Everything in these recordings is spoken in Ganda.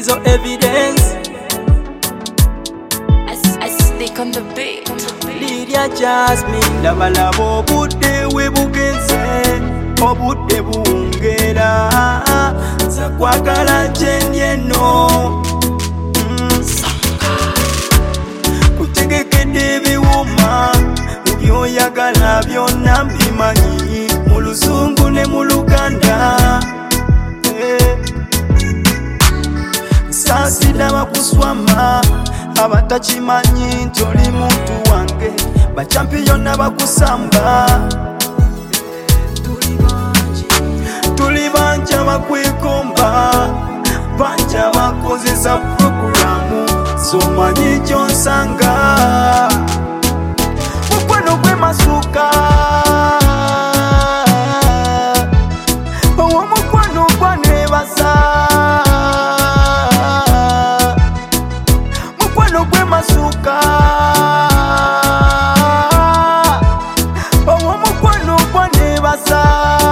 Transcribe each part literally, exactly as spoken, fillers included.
Diesel evidence. I, I stick on the beat. Lydia Jasmine labalaba obudde we bugenze obudde buwungera nza kwagala gyendyeno kutegekedde ebiwuma mu byoyagala byonna mbimanyi mu Luzungu ne mu Luganda. Nsaasira kuswama abatakimanyi nti oli muntu wange bachampiyona bakusamba tuli bangi abakwekomba bangi abakozesa programu somanyi kyonsanga mukwano gw'emasuka owomukwano gwaneebasa mukwano gw'emasuka owomukwano gwaneebasa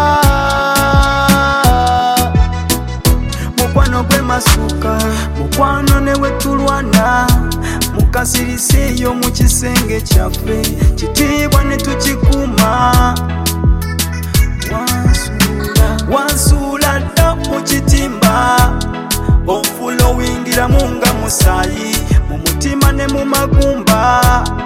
mukwano gw'emasuka mukwano ne wetulwana mukasiriseeyo mu kisenge kyaffe kitiibwa ne tukikuuma wansuula dda mu kitimba ofuula owingiramu nga musaayi mu mutima ne mu magumba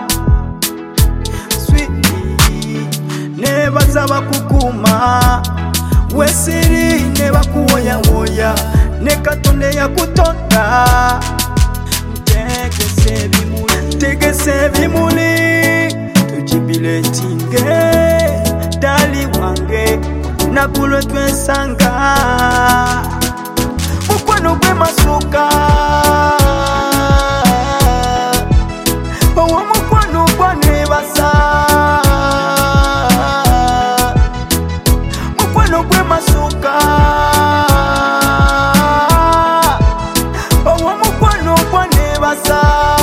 switi nebaza bakukuuma wesiri ne bakuwoyawoya ne Katonda yakutonda tegese ebimuli tukibiletinge dali wange olunaku lwe twesanga mukwano gw'emasuka owomukwano gwaneebasa mukwano gw'emasuka owomukwano gwaneebasa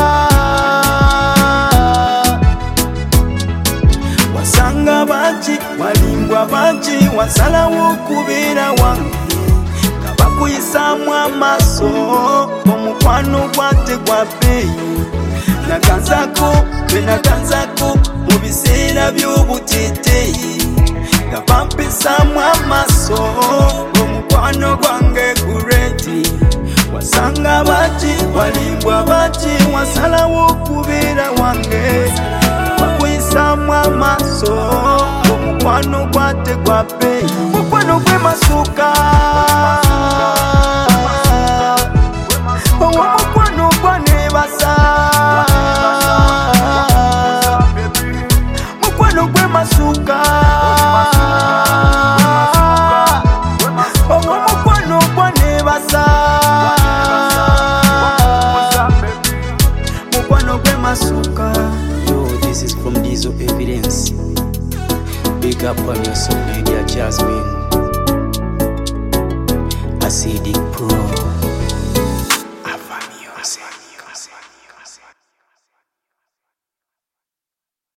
wasanga bangi walimbwa bangi wasalawo okubeera wange nga bakuyisaamu amaaso omukwano gwate gwa bbeeyi naganzako be naganzako mu biseera by'obutiteeyi nga bampisaamu amaaso omukwano gwange gureti wasanga bangi walimbwa bangi wasalawo okubeera wange bakuyisaamu amaaso omukwano gwate gwa bbeeyi mukwano gw'emasuka owomukwano gwaneebasa mukwano gw'emasuka owomukwano gwaneebasa mukwano gw'emasuka. Yo, this is from Diesel Evidence. Big up on your soul, Lydia Jasmine. Acidic Pro.